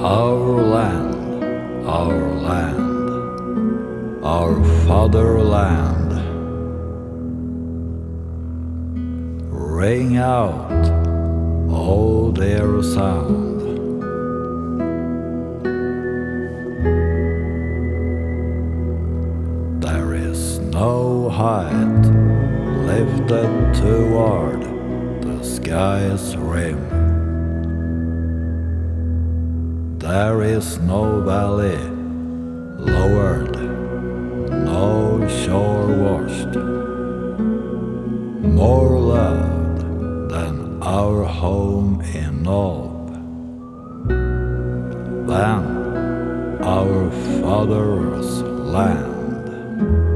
Our fatherland, ring out, oh dear sound. There is no height lifted toward the sky's rim. There is no valley lowered, no shore washed, more loved than our home in Nob, than our father's land.